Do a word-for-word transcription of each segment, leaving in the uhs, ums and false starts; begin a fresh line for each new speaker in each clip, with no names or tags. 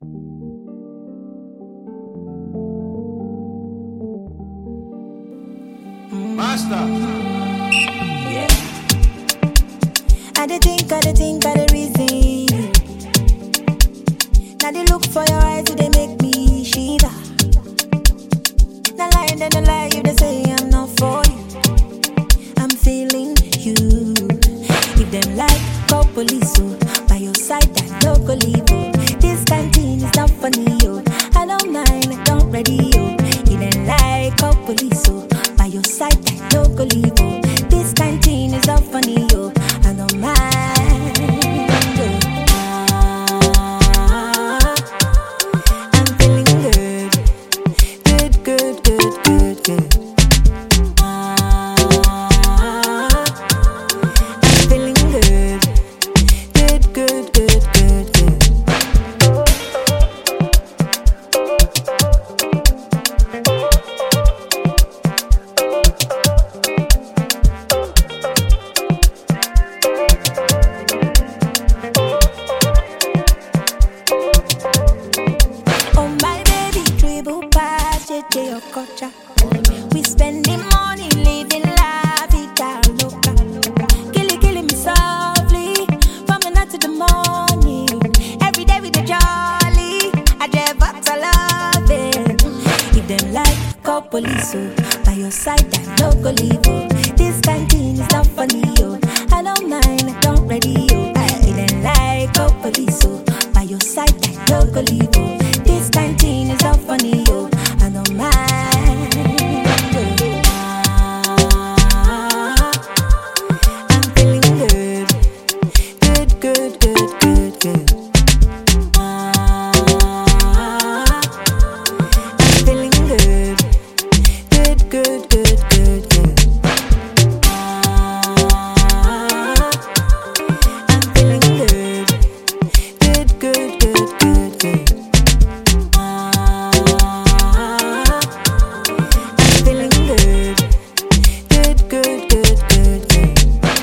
Master.
Yeah. I dey think, I dey think, I dey reason. Now they look for your eyes, they make me shiver. No lie, then no lie, if they say I'm not for you. I'm feeling you. If them like, call police, oh. By your side, I no go leave, oh. This canteen is not funny, oh. I don't mind, I don't ready, oh. If them like, call police, oh. By your side, I no go leave, oh. This canteen is not funny, oh. I don't mind, oh. Ah, I'm feeling good, good, good, good, good, good. Ah, I'm feeling good, good, good, good, good, good. Oh my baby, dribble past J J Okocha. We spending money, living la vida loca. Killing, killing me softly, from the night to the morning. Every day with the jolly, I just but I love it. If them like, call police, oh. By your side, I no go leave, oh. This canteen is not funny, oh. I don't mind, I don't ready, oh. If them like, call police, oh. By your side, I no go leave, oh. This canteen is not funny, oh. I don't mind, oh. Ah, I'm feeling good, good, good, good, good, good. Ah, I'm feeling good, good, good, good, good, good. Ah, I'm feeling good, good, good, good, good, good. Ah, I'm feeling good, good, good, good, good, good.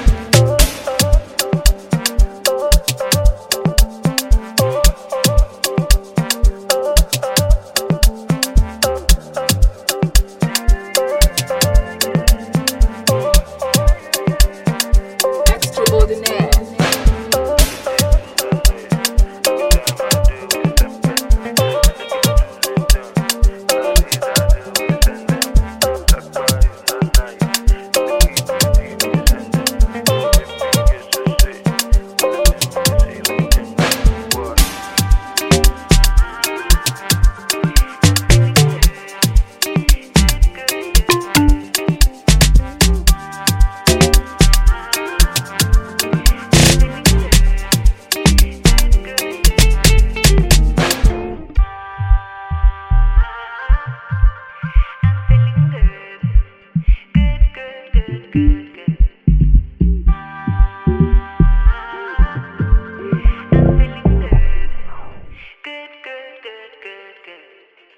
Extraordinaire.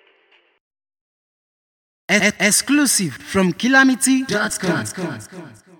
E- exclusive from calamity dot com.